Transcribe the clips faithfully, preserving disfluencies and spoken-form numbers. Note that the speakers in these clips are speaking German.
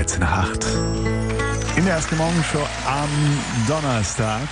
dreizehn nach acht. In der ersten Morgenshow am Donnerstag.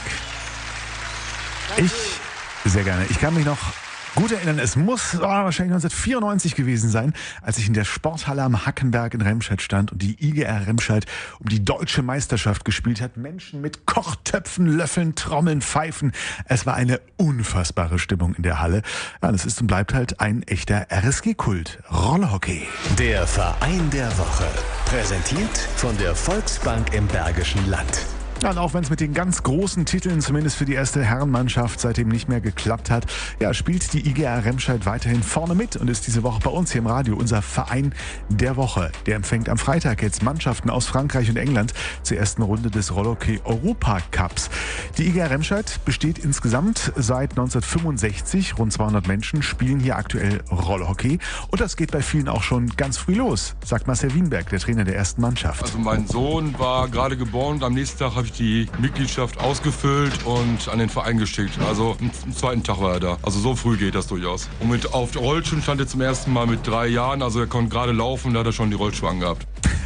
Ich, sehr gerne, ich kann mich noch gut erinnern, es muss oh, wahrscheinlich neunzehnhundertvierundneunzig gewesen sein, als ich in der Sporthalle am Hackenberg in Remscheid stand und die I G R Remscheid um die deutsche Meisterschaft gespielt hat. Menschen mit Kochtöpfen, Löffeln, Trommeln, Pfeifen. Es war eine unfassbare Stimmung in der Halle. Ja, das ist und bleibt halt ein echter R S G-Kult. Rollerhockey. Der Verein der Woche. Präsentiert von der Volksbank im Bergischen Land. Ja, und auch wenn es mit den ganz großen Titeln, zumindest für die erste Herrenmannschaft, seitdem nicht mehr geklappt hat, ja, spielt die I G R Remscheid weiterhin vorne mit und ist diese Woche bei uns hier im Radio unser Verein der Woche. Der empfängt am Freitag jetzt Mannschaften aus Frankreich und England zur ersten Runde des Rollerhockey Europa Cups. Die I G R Remscheid besteht insgesamt seit neunzehnhundertfünfundsechzig. Rund zweihundert Menschen spielen hier aktuell Rollerhockey. Und das geht bei vielen auch schon ganz früh los, sagt Marcel Wienberg, der Trainer der ersten Mannschaft. Also mein Sohn war gerade geboren und am nächsten Tag habe ich die Mitgliedschaft ausgefüllt und an den Verein geschickt. Also am zweiten Tag war er da. Also so früh geht das durchaus. Und mit auf Rollschuhen stand er zum ersten Mal mit drei Jahren. Also er konnte gerade laufen, da hat er schon die Rollschuhe angehabt.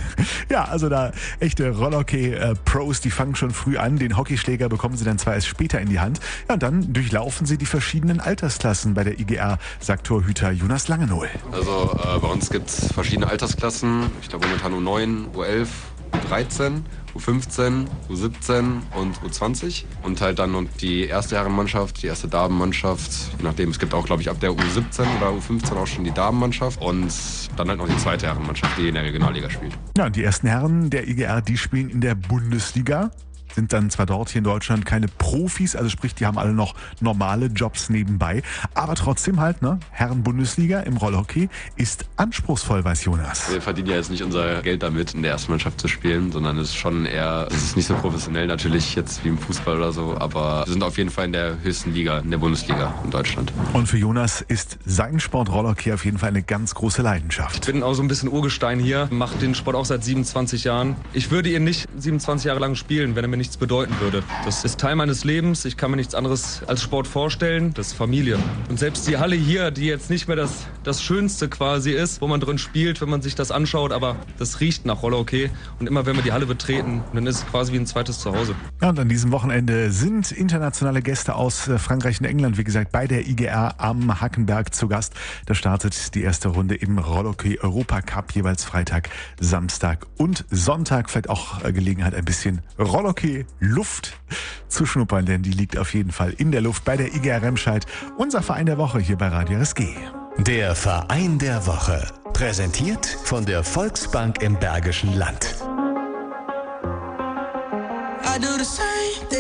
Ja, also da echte Rollhockey-Pros, die fangen schon früh an. Den Hockeyschläger bekommen sie dann zwar erst später in die Hand. Ja, und dann durchlaufen sie die verschiedenen Altersklassen bei der I G R, sagt Torhüter Jonas Langenohl. Also äh, bei uns gibt es verschiedene Altersklassen. Ich glaube momentan U neun, U elf, U dreizehn. U fünfzehn, U siebzehn und U zwanzig und halt dann noch die erste Herrenmannschaft, die erste Damenmannschaft, je nachdem, es gibt auch, glaube ich, ab der U siebzehn oder U fünfzehn auch schon die Damenmannschaft und dann halt noch die zweite Herrenmannschaft, die in der Regionalliga spielt. Ja, und die ersten Herren der I G R, die spielen in der Bundesliga. Sind dann zwar dort hier in Deutschland keine Profis, also sprich, die haben alle noch normale Jobs nebenbei, aber trotzdem halt, ne, Herren-Bundesliga im Rollhockey ist anspruchsvoll, weiß Jonas. Wir verdienen ja jetzt nicht unser Geld damit, in der ersten Mannschaft zu spielen, sondern es ist schon eher, es ist nicht so professionell natürlich jetzt wie im Fußball oder so, aber wir sind auf jeden Fall in der höchsten Liga, in der Bundesliga in Deutschland. Und für Jonas ist sein Sport Rollhockey auf jeden Fall eine ganz große Leidenschaft. Ich bin auch so ein bisschen Urgestein hier, mache den Sport auch seit siebenundzwanzig Jahren. Ich würde ihn nicht siebenundzwanzig Jahre lang spielen, wenn er mir nichts bedeuten würde. Das ist Teil meines Lebens. Ich kann mir nichts anderes als Sport vorstellen. Das ist Familie. Und selbst die Halle hier, die jetzt nicht mehr das, das Schönste quasi ist, wo man drin spielt, wenn man sich das anschaut, aber das riecht nach Rollerhockey. Und immer wenn wir die Halle betreten, dann ist es quasi wie ein zweites Zuhause. Ja, und an diesem Wochenende sind internationale Gäste aus Frankreich und England, wie gesagt, bei der I G R am Hackenberg zu Gast. Da startet die erste Runde im Rollerhockey Europa Cup, jeweils Freitag, Samstag und Sonntag. Vielleicht auch Gelegenheit, ein bisschen Rollerhockey Luft zu schnuppern, denn die liegt auf jeden Fall in der Luft bei der I G R Remscheid. Unser Verein der Woche hier bei Radio R S G. Der Verein der Woche. Präsentiert von der Volksbank im Bergischen Land.